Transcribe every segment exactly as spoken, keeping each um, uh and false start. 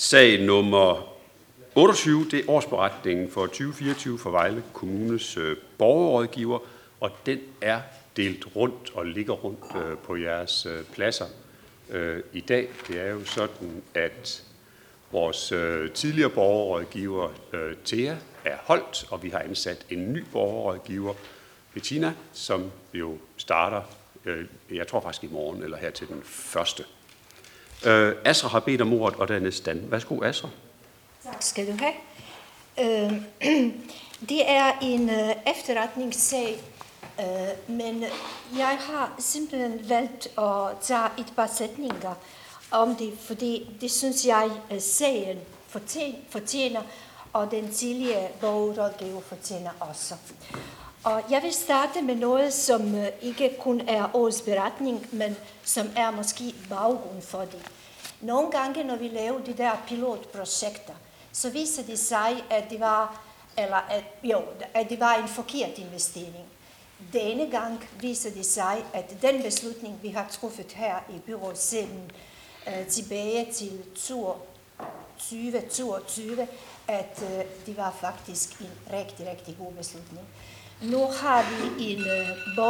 Sag nummer otteogtyve, det er årsberetningen for tyve fireogtyve for Vejle Kommunes øh, borgerrådgiver, og den er delt rundt og ligger rundt øh, på jeres øh, pladser øh, i dag. Det er jo sådan, at vores øh, tidligere borgerrådgiver øh, Thea er holdt, og vi har ansat en ny borgerrådgiver, Bettina, som jo starter, øh, jeg tror faktisk i morgen, eller her til den første. Øh, Asra har bedt om ordet, og dernæst Dan. Værsgo, Asra. Tak skal du have. Øh, det er en øh, efterretningssag, øh, men jeg har simpelthen valgt at tage et par sætninger om det, fordi det synes jeg, at sagen fortjener, og den tidligere borgerrådgiver fortjener også. Og jeg vil starte med noget, som ikke kun er årets beretning, men som er måske baggrund for det. Nogle gange, når vi laver de der pilotprojekter, så viser det sig, at det var, eller at, jo, at det var en forkert investering. Denne gang viser det sig, at den beslutning, vi har truffet her i byrådssalen øh, tilbage til tyve toogtyve, at øh, det var faktisk en rigtig, rigtig god beslutning. Nu har vi en øh,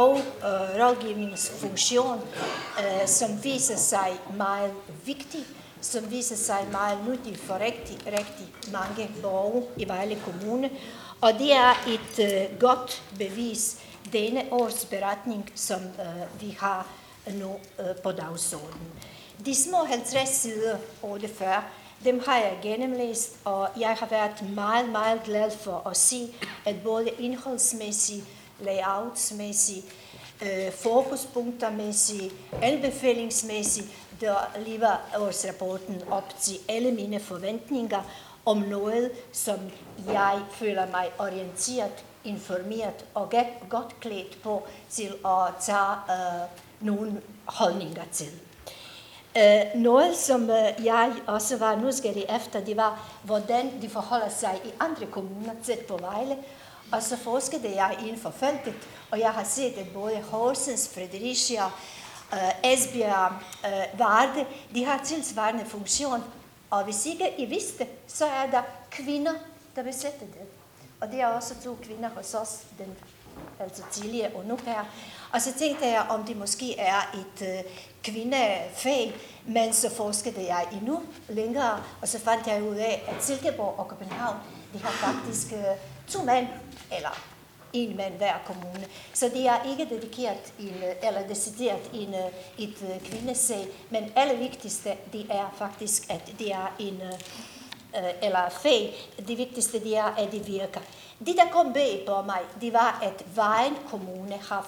bogrådgivningsfunktion, øh, som viser sig meget vigtig, som viser sig meget nyttig for rigtig, rigtig mange borgere i Vejle Kommune. Og det er et øh, godt bevis, denne års beretning, som øh, vi har nu øh, på dagsordenen. De små halvtreds sider otteogfyrre, dem har jeg gennemlæst, og jeg har været meget, meget glad for at se, at både indholdsmæssigt, layoutsmæssigt, øh, fokuspunktermæssigt, anbefalingsmæssigt, der lever årsrapporten op til alle mine forventninger om noget, som jeg føler mig orienteret, informeret og godt klædt på til at tage øh, nogle holdninger til. Uh, noget, som uh, jeg også var nysgerrig efter, det var, hvordan de forholder sig i andre kommuner tæt på Vejle. Og så forskede jeg inden for feltet, og jeg har set, at både Horsens, Fredericia, uh, Esbjerg, uh, Varde, de har tilsvarende funktion. Og hvis ikke I vidste, så er der kvinder, der besætter det. Og det er også to kvinder hos os, den, altså tidligere og nu her. Og så tænkte jeg, om det måske er et øh, kvindefag, men så forskede jeg endnu længere, og så fandt jeg ud af, at Silkeborg og København, de har faktisk øh, to mænd, eller en mand hver kommune. Så det er ikke dedikeret en, eller decideret en, et øh, kvindesag, men allervigtigste, det er faktisk, at det er en øh, eller fag. Det vigtigste, det er, at det virker. Det, der kom bag på mig, det var, at Vejle Kommune har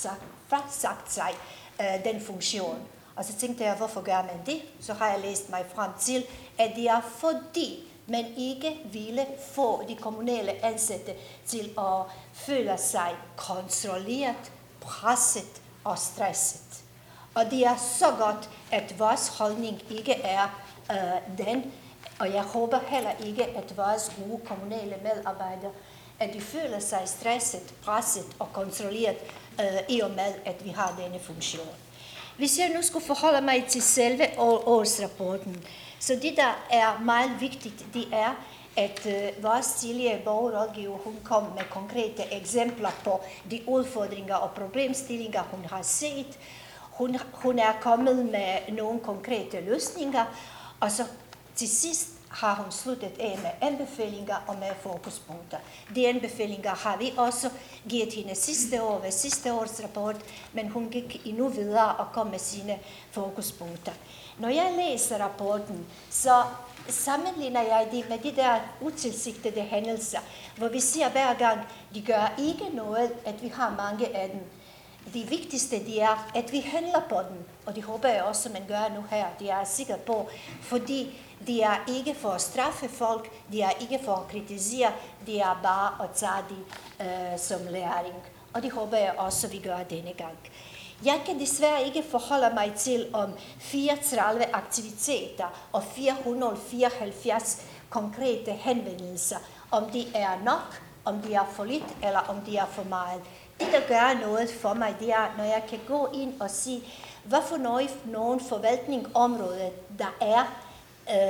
frasagt sig øh, den funktion. Og så tænkte jeg, hvorfor gør man det? Så har jeg læst mig frem til, at det er fordi, man ikke ville få de kommunale ansatte til at føle sig kontrolleret, presset og stresset. Og det er så godt, at vores holdning ikke er øh, den, og jeg håber heller ikke, at vores gode kommunale medarbejdere, at de føler sig stresset, presset og kontrolleret øh, i og med, at vi har denne funktion. Hvis jeg nu skulle forholde mig til selve årsrapporten, så det, der er meget vigtigt, det er, at øh, vores tidligere borgerrådgiver, hun kom med konkrete eksempler på de udfordringer og problemstillinger, hun har set. Hun, hun er kommet med nogle konkrete løsninger, og så til sidst har hun sluttet af med anbefalinger og med fokuspunkter. De anbefalinger har vi også givet hende sidste år ved sidste års rapport, men hun gik endnu videre og kom med sine fokuspunkter. Når jeg læser rapporten, så sammenligner jeg det med de der utilsigtede hændelser, hvor vi siger hver gang, de gør ikke noget, at vi har mange af dem. Det vigtigste det er, at vi handler på dem, og det håber jeg også, man gør nu her. Det er jeg sikker på, fordi det er ikke for at straffe folk, det er ikke for at kritisere, det er bare at tage det øh, som læring. Og det håber jeg også, vi gør denne gang. Jeg kan desværre ikke forholde mig til om fireogtredive aktiviteter og fire hundrede fireoghalvfjerds konkrete henvendelser, om det er nok, om det er for lidt eller om det er for meget. Det, der gør noget for mig, det er, når jeg kan gå ind og sige, hvad for nogle forvaltningsområder der er øh,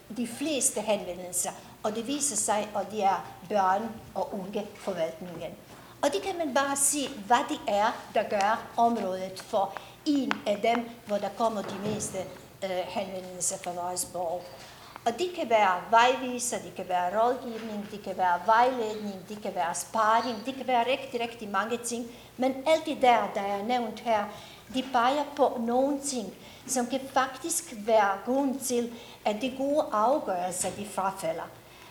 de fleste henvendelser, og det viser sig, at de er børn- og ungeforvaltningen. Og det kan man bare sige, hvad det er, der gør området for en af dem, hvor der kommer de meste øh, henvendelser fra vores borgere. Og det kan være vejviser, det kan være rådgivning, det kan være vejledning, det kan være sparring, det kan være rigtig, rigtig mange ting. Men alt det der, der er nævnt her, de peger på nogle ting, som kan faktisk være grund til, at de gode afgørelser, de frafalder.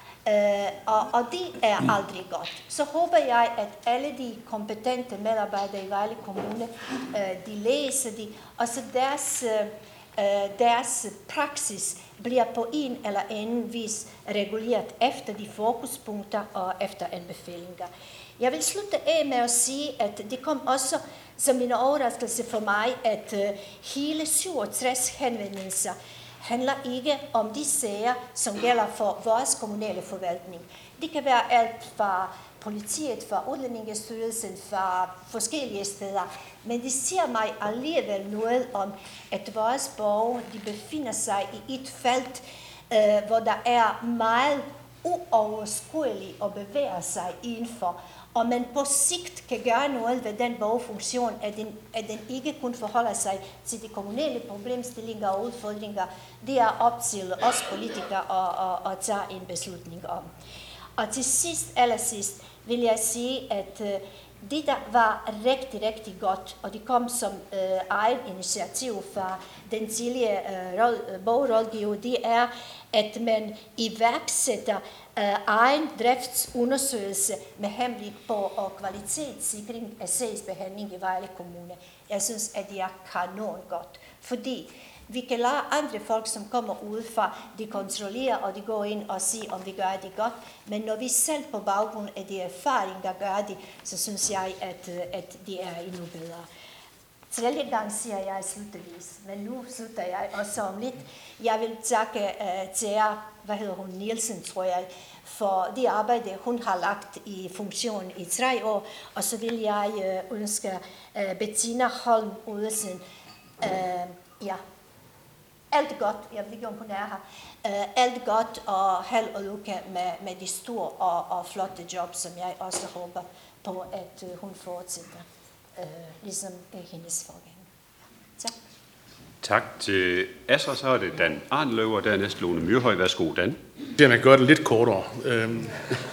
Uh, og, og det er aldrig godt. Så håber jeg, at alle de kompetente medarbejdere i Vejle Kommune, uh, de læser det, og så deres, uh, deres praksis bliver på en eller anden vis reguleret efter de fokuspunkter og efter anbefalinger. Jeg vil slutte af med at sige, at det kom også som en overraskelse for mig, at uh, hele syvogtres henvendelser handler ikke om de sager, som gælder for vores kommunale forvaltning. Det kan være alt fra politiet, fra Udlændingestyrelsen, fra forskellige steder. Men det siger mig alligevel noget om, at vores borgere de befinder sig i et felt, øh, hvor der er meget uoverskueligt at bevæge sig indenfor. Og man på sigt kan gøre noget ved den borgerfunktion, at den, at den ikke kun forholder sig til de kommunale problemstillinger og udfordringer. Det er op til os politikere at, at, at tage en beslutning om. Og til sidst, allersidst, vil jeg sige, at uh, det, der var rigtig, rigtig godt, og det kom som uh, eget initiativ fra den tidligere uh, borgerrådgiver, det er, at man iværksætter uh, egen driftsundersøgelse med henblik på og kvalitetssikring af sagsbehandling i Vejle Kommune. Jeg synes, at det er kanon godt, fordi vi kan lade andre folk, som kommer udefra, de kontrollerer, og de går ind og siger, om vi gør det godt. Men når vi selv på baggrund af de erfaring, der gør det, så synes jeg, at, at det er endnu bedre. Tredje gang siger jeg sluttevis, men nu slutter jeg også om lidt. Jeg vil takke uh, Thea, hvad hedder hun, Nielsen, tror jeg, for det arbejde, hun har lagt i funktion i tre år. Og så vil jeg uh, ønske uh, Bettina Holm Udesen, uh, ja, alt godt, jeg ved ikke om hun er her, uh, alt godt og held og lykke med, med de store og, og flotte job, som jeg også håber på, at uh, hun fortsætter, uh, ligesom uh, hendes forgænger. Tak. Tak til Asser, så er det Dan Arnløv, og dernæst Lone Myrhøj. Værsgo, Dan. Det man gør det lidt kortere. Øhm,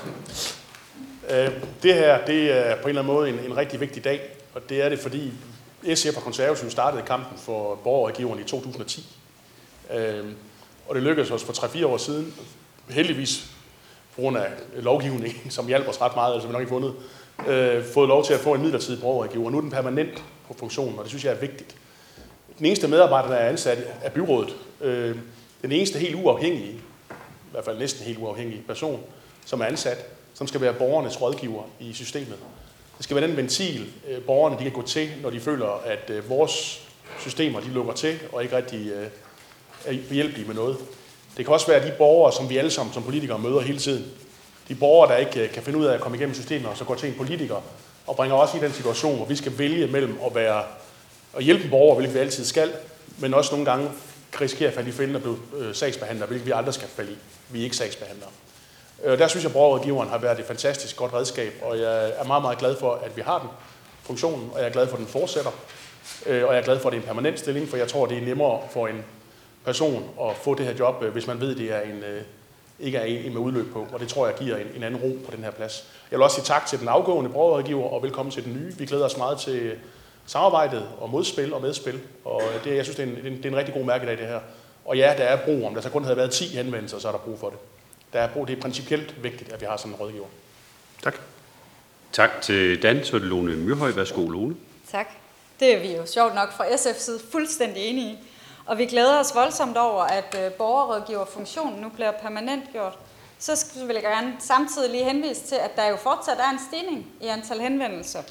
øh, det her, det er på en eller anden måde en, en rigtig vigtig dag, og det er det, fordi S F og Konservative startede kampen for borgerrådgiveren i to tusind og ti. Øhm, og det lykkedes os for tre fire år siden, heldigvis på grund af lovgivningen, som hjalp os ret meget, altså vi nok ikke vundet, øh, fået lov til at få en midlertidig borgerrådgiver, og nu er den permanent på funktionen, og det synes jeg er vigtigt. Den eneste medarbejder, der er ansat, er byrådet. Øh, den eneste helt uafhængige, i hvert fald næsten helt uafhængige person, som er ansat, som skal være borgernes rådgiver i systemet. Det skal være den ventil, øh, borgerne de kan gå til, når de føler, at øh, vores systemer de lukker til, og ikke rigtig øh, er behjælpelige med noget. Det kan også være de borgere, som vi alle sammen som politikere møder hele tiden. De borgere, der ikke kan finde ud af at komme igennem systemet, og så går til en politiker, og bringer også i den situation, hvor vi skal vælge mellem at være og hjælpe borgere, hvilket vi altid skal, men også nogle gange risikerer at falde i fælden og blive øh, sagsbehandlere, hvilket vi aldrig skal falde i. Vi er ikke sagsbehandlere. Øh, der synes jeg, at borgerrådgiveren har været et fantastisk godt redskab, og jeg er meget, meget glad for, at vi har den funktionen, og jeg er glad for, at den fortsætter. Øh, og jeg er glad for, at det er en permanent stilling, for jeg tror, det er nemmere for en person at få det her job, hvis man ved, at det er en, øh, ikke er en med udløb på, og det tror jeg giver en, en anden ro på den her plads. Jeg vil også sige tak til den afgående borgerrådgiver, og velkommen til den nye. Vi glæder os meget til samarbejdet og modspil og medspil, og det, jeg synes, det er, en, det er en rigtig god mærkedag, det her. Og ja, der er brug om, der så kun havde været ti henvendelser, så er der brug for det. Der er brug, det er principielt vigtigt, at vi har sådan en rådgiver. Tak. Tak til Dan, så er det Lone Myrhøj. Værsgo, Lone. Tak. Det er vi jo sjovt nok fra S F's side fuldstændig enige i. Og vi glæder os voldsomt over, at borgerrådgiverfunktionen nu bliver permanent gjort. Så vil jeg gerne samtidig lige henvise til, at der jo fortsat er en stigning i antal henvendelser.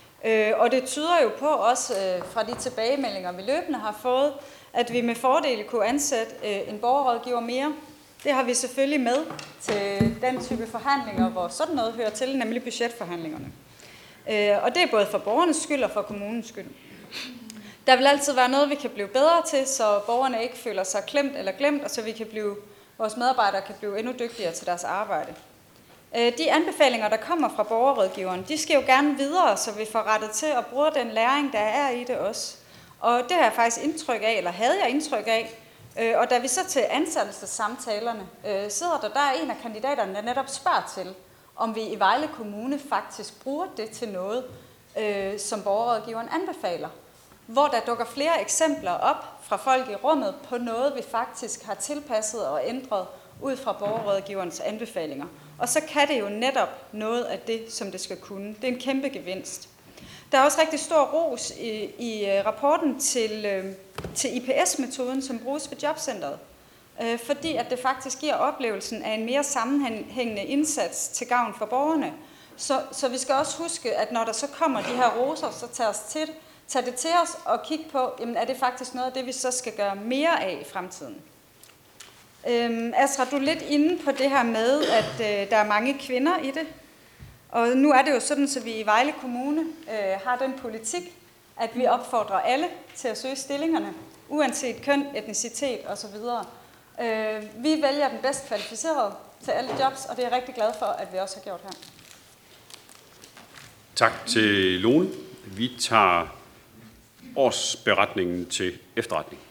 Og det tyder jo på også fra de tilbagemeldinger, vi løbende har fået, at vi med fordel kunne ansætte en borgerrådgiver mere. Det har vi selvfølgelig med til den type forhandlinger, hvor sådan noget hører til, nemlig budgetforhandlingerne. Og det er både for borgernes skyld og for kommunens skyld. Der vil altid være noget, vi kan blive bedre til, så borgerne ikke føler sig klemt eller glemt, og så vi kan blive vores medarbejdere kan blive endnu dygtigere til deres arbejde. De anbefalinger, der kommer fra borgerrådgiveren, de skal jo gerne videre, så vi får rettet til at bruge den læring, der er i det også. Og det har jeg faktisk indtryk af, eller havde jeg indtryk af. Og da vi så til ansættelsessamtalerne sidder der, der er en af kandidaterne, der netop spørger til, om vi i Vejle Kommune faktisk bruger det til noget, som borgerrådgiveren anbefaler. Hvor der dukker flere eksempler op fra folk i rummet på noget, vi faktisk har tilpasset og ændret ud fra borgerrådgiverens anbefalinger. Og så kan det jo netop noget af det, som det skal kunne. Det er en kæmpe gevinst. Der er også rigtig stor ros i, i rapporten til, øh, til I P S-metoden, som bruges ved jobcentret. Øh, fordi at det faktisk giver oplevelsen af en mere sammenhængende indsats til gavn for borgerne. Så, så vi skal også huske, at når der så kommer de her roser, så tager, os til, tager det til os og kigge på, jamen er det faktisk noget af det, vi så skal gøre mere af i fremtiden. Øhm, Asra, du er lidt inde på det her med, at øh, der er mange kvinder i det. Og nu er det jo sådan, at vi i Vejle Kommune øh, har den politik, at vi opfordrer alle til at søge stillingerne, uanset køn, etnicitet osv. Øh, vi vælger den bedst kvalificerede til alle jobs, og det er jeg rigtig glad for, at vi også har gjort her. Tak til Lone. Vi tager årsberetningen til efterretning.